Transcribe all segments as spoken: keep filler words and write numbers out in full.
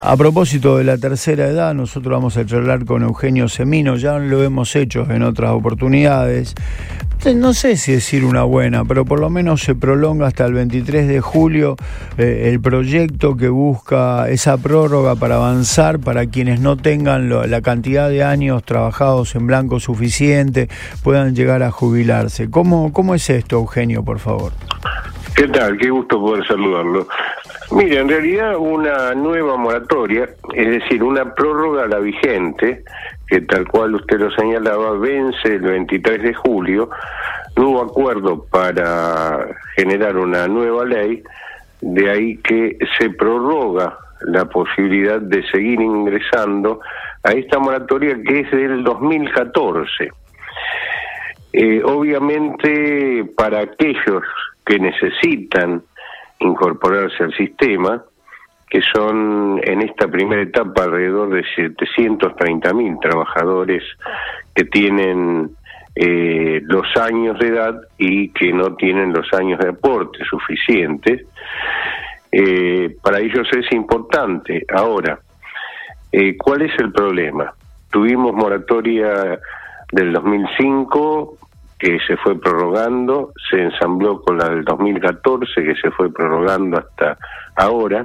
A propósito de la tercera edad, nosotros vamos a charlar con Eugenio Semino, ya lo hemos hecho en otras oportunidades. No sé si decir una buena, pero por lo menos se prolonga hasta el veintitrés de julio eh, el proyecto que busca esa prórroga para avanzar para quienes no tengan lo, la cantidad de años trabajados en blanco suficiente, puedan llegar a jubilarse. ¿Cómo, cómo es esto, Eugenio, por favor? ¿Qué tal? Qué gusto poder saludarlo. Mira, en realidad una nueva moratoria, es decir, una prórroga a la vigente, que tal cual usted lo señalaba, vence el veintitrés de julio, no hubo acuerdo para generar una nueva ley, de ahí que se prorroga la posibilidad de seguir ingresando a esta moratoria que es del dos mil catorce. Eh, obviamente, para aquellos que necesitan incorporarse al sistema, que son en esta primera etapa alrededor de setecientos treinta mil trabajadores que tienen eh, los años de edad y que no tienen los años de aporte suficientes. Eh, para ellos es importante. Ahora, eh, ¿cuál es el problema? Tuvimos moratoria del dos mil cinco, que se fue prorrogando, se ensambló con la del dos mil catorce, que se fue prorrogando hasta ahora,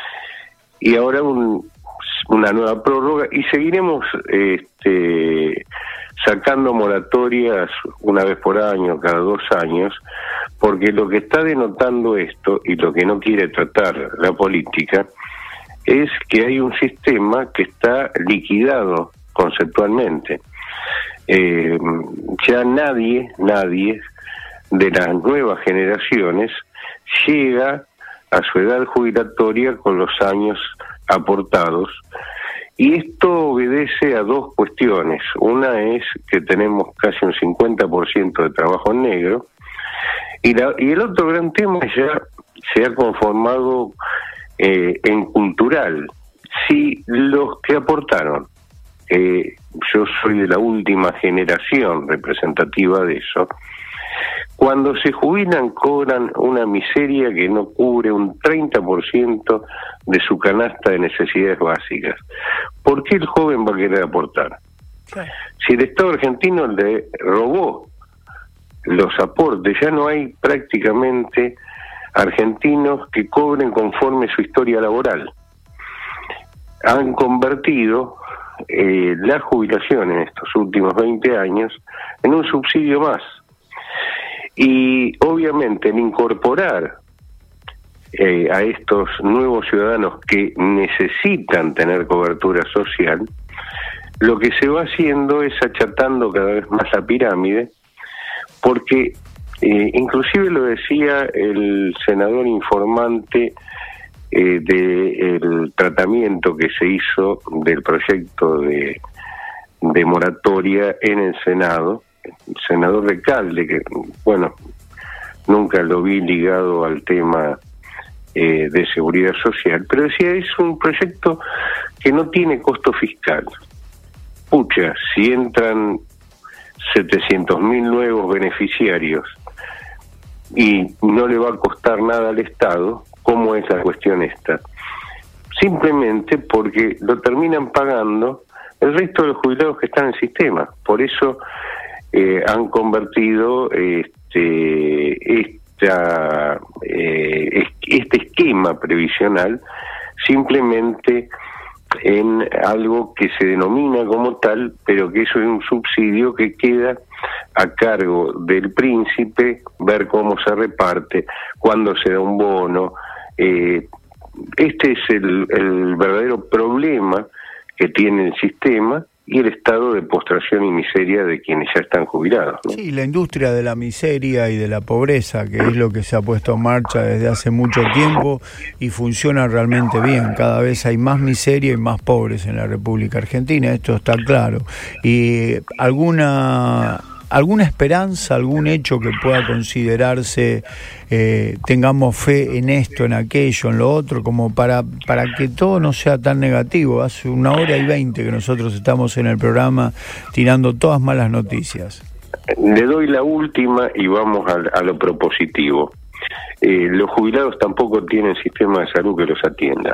y ahora un, una nueva prórroga, y seguiremos este, sacando moratorias una vez por año, cada dos años, porque lo que está denotando esto, y lo que no quiere tratar la política, es que hay un sistema que está liquidado conceptualmente. Eh, ya nadie, nadie de las nuevas generaciones llega a su edad jubilatoria con los años aportados, y esto obedece a dos cuestiones. Una es que tenemos casi un cincuenta por ciento de trabajo en negro, y, la, y el otro gran tema ya se ha conformado eh, en cultural. Si los que aportaron, Eh, yo soy de la última generación representativa de eso, cuando se jubilan cobran una miseria que no cubre un treinta por ciento de su canasta de necesidades básicas. ¿Por qué el joven va a querer aportar? Si el Estado argentino le robó los aportes, ya no hay prácticamente argentinos que cobren conforme su historia laboral. Han convertido Eh, la jubilación en estos últimos veinte años en un subsidio más, y obviamente el incorporar eh, a estos nuevos ciudadanos que necesitan tener cobertura social, lo que se va haciendo es achatando cada vez más la pirámide, porque eh, inclusive lo decía el senador informante Eh, del tratamiento que se hizo del proyecto de, de moratoria en el Senado, el senador Recalde, que bueno, nunca lo vi ligado al tema eh, de seguridad social, pero decía, es un proyecto que no tiene costo fiscal. Pucha, si entran setecientos mil nuevos beneficiarios y no le va a costar nada al Estado, ¿cómo es la cuestión esta? Simplemente porque lo terminan pagando el resto de los jubilados que están en el sistema. Por eso eh, han convertido este, esta, eh, este esquema previsional simplemente en algo que se denomina como tal, pero que eso es un subsidio que queda a cargo del príncipe ver cómo se reparte, cuándo se da un bono. Eh, este es el, el verdadero problema que tiene el sistema y el estado de postración y miseria de quienes ya están jubilados, ¿no? Sí, la industria de la miseria y de la pobreza, que es lo que se ha puesto en marcha desde hace mucho tiempo y funciona realmente bien. Cada vez hay más miseria y más pobres en la República Argentina, esto está claro. Y alguna... ¿Alguna esperanza, algún hecho que pueda considerarse, eh, tengamos fe en esto, en aquello, en lo otro, como para, para que todo no sea tan negativo? Hace una hora y veinte que nosotros estamos en el programa tirando todas malas noticias. Le doy la última y vamos a, a lo propositivo. Eh, los jubilados tampoco tienen sistema de salud que los atienda.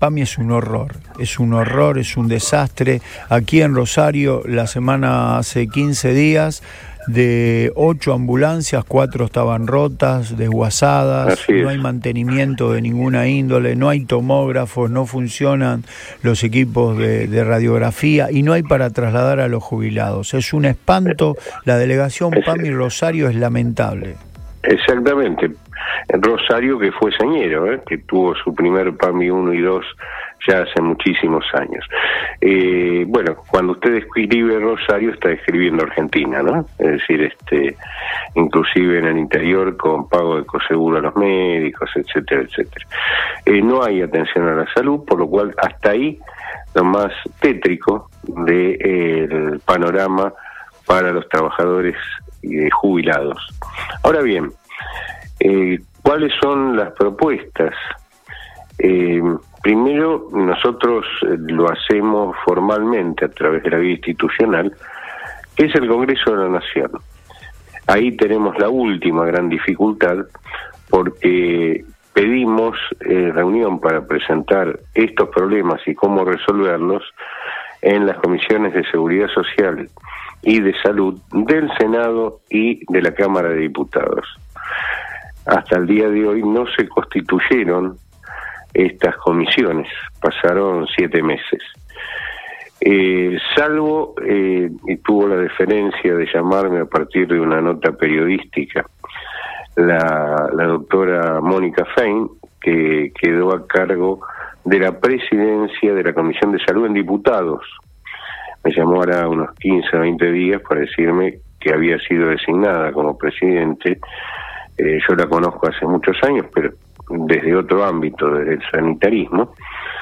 PAMI es un horror, es un horror, es un desastre. Aquí en Rosario, la semana hace quince días, de ocho ambulancias, cuatro estaban rotas, desguazadas, no hay mantenimiento de ninguna índole, no hay tomógrafos, no funcionan los equipos de, de radiografía y no hay para trasladar a los jubilados. Es un espanto, la delegación PAMI Rosario es lamentable. Exactamente. Rosario, que fue señero, ¿eh? que tuvo su primer PAMI uno y dos ya hace muchísimos años. Eh, bueno, cuando usted escribe Rosario, está escribiendo Argentina, ¿no? Es decir, este, inclusive en el interior con pago de coseguro a los médicos, etcétera, etcétera. Eh, no hay atención a la salud, por lo cual hasta ahí lo más tétrico del eh, panorama para los trabajadores eh, jubilados. Ahora bien, eh, ¿cuáles son las propuestas? Eh, primero, nosotros lo hacemos formalmente a través de la vía institucional, que es el Congreso de la Nación. Ahí tenemos la última gran dificultad, porque pedimos eh, reunión para presentar estos problemas y cómo resolverlos en las comisiones de Seguridad Social y de Salud del Senado y de la Cámara de Diputados. Hasta el día de hoy no se constituyeron estas comisiones, pasaron siete meses. Eh, salvo, eh, y tuvo la deferencia de llamarme a partir de una nota periodística, la, la doctora Mónica Fein, que quedó a cargo de la presidencia de la Comisión de Salud en Diputados. Me llamó ahora unos quince o veinte días para decirme que había sido designada como presidente. Eh, yo la conozco hace muchos años, pero desde otro ámbito, desde el sanitarismo,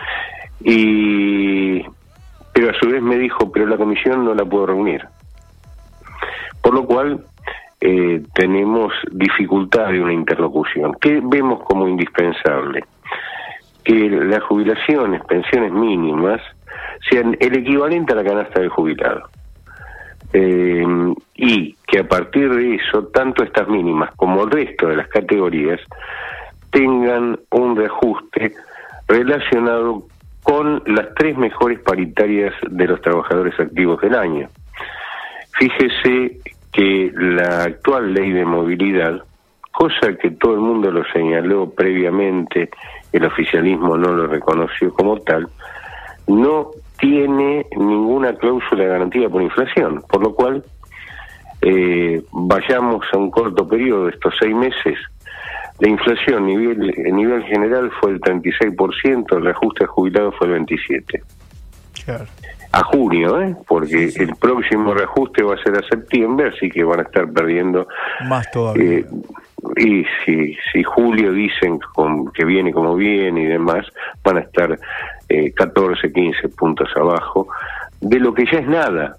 y pero a su vez me dijo, pero la comisión no la puedo reunir. Por lo cual eh, tenemos dificultad de una interlocución. ¿Qué vemos como indispensable? Que las jubilaciones, pensiones mínimas, sean el equivalente a la canasta del jubilado. Eh, y que a partir de eso, tanto estas mínimas como el resto de las categorías tengan un reajuste relacionado con las tres mejores paritarias de los trabajadores activos del año. Fíjese que la actual ley de movilidad, cosa que todo el mundo lo señaló previamente, el oficialismo no lo reconoció como tal, no tiene ninguna cláusula de garantía por inflación, por lo cual eh, vayamos a un corto periodo de estos seis meses. La inflación a nivel, a nivel general fue el treinta y seis por ciento, el reajuste jubilado fue el veintisiete por ciento. Claro. A junio, ¿eh? porque sí, sí. el próximo reajuste va a ser a septiembre, así que van a estar perdiendo más todavía. Eh, y si, si julio dicen con, que viene como viene y demás, van a estar eh, catorce, quince puntos abajo, de lo que ya es nada,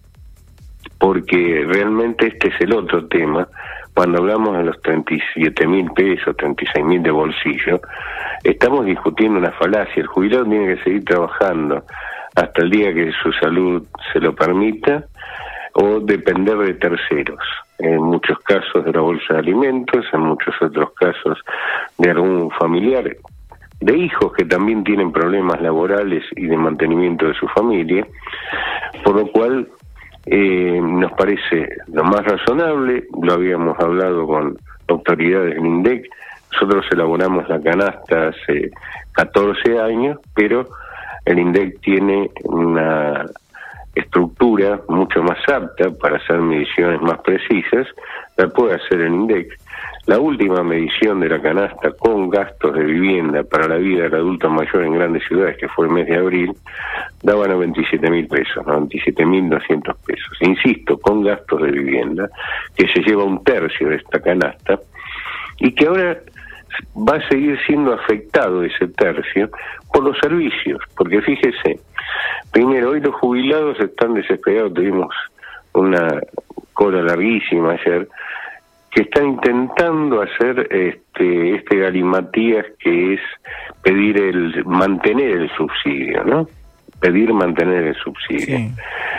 porque realmente este es el otro tema. Cuando hablamos de los treinta y siete mil pesos, treinta y seis mil de bolsillo, estamos discutiendo una falacia. El jubilado tiene que seguir trabajando hasta el día que su salud se lo permita o depender de terceros. En muchos casos de la bolsa de alimentos, en muchos otros casos de algún familiar, de hijos que también tienen problemas laborales y de mantenimiento de su familia, por lo cual Eh, nos parece lo más razonable. Lo habíamos hablado con autoridades del INDEC. Nosotros elaboramos la canasta hace catorce años, pero el INDEC tiene una estructura mucho más apta para hacer mediciones más precisas. La puede hacer el INDEC. La última medición de la canasta con gastos de vivienda para la vida del adulto mayor en grandes ciudades, que fue el mes de abril, daba noventa y siete mil pesos, noventa y siete mil doscientos pesos. Insisto, con gastos de vivienda, que se lleva un tercio de esta canasta, y que ahora va a seguir siendo afectado ese tercio por los servicios, porque fíjese, primero, hoy los jubilados están desesperados, tuvimos una cola larguísima ayer, que están intentando hacer este este galimatías, que es pedir el mantener el subsidio, ¿no? Pedir mantener el subsidio. Sí.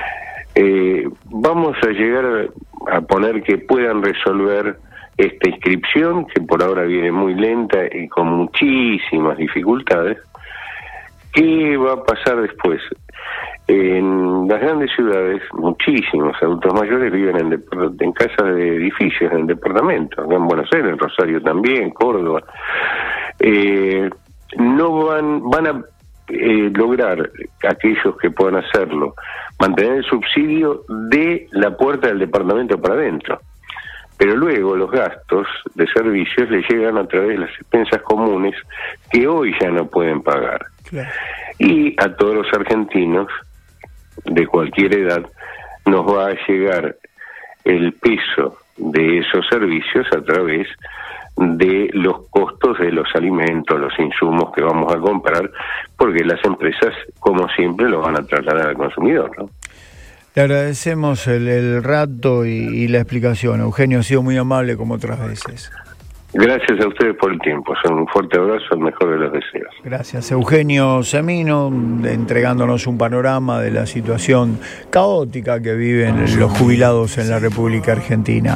Eh, vamos a llegar a poner que puedan resolver esta inscripción, que por ahora viene muy lenta y con muchísimas dificultades, ¿Qué va a pasar después? En las grandes ciudades, muchísimos adultos mayores viven en, depart- en casas de edificios, en departamentos, acá en Buenos Aires, en Rosario también, Córdoba. Eh, no van, van a eh, lograr, aquellos que puedan hacerlo, mantener el subsidio de la puerta del departamento para adentro. Pero luego los gastos de servicios les llegan a través de las expensas comunes que hoy ya no pueden pagar. Claro. Y a todos los argentinos de cualquier edad nos va a llegar el peso de esos servicios a través de los costos de los alimentos, los insumos que vamos a comprar, porque las empresas, como siempre, lo van a trasladar al consumidor, ¿no? Le agradecemos el, el rato y, y la explicación. Eugenio ha sido muy amable como otras veces. Gracias a ustedes por el tiempo. Son un fuerte abrazo, el mejor de los deseos. Gracias. Eugenio Semino, entregándonos un panorama de la situación caótica que viven los jubilados en la República Argentina.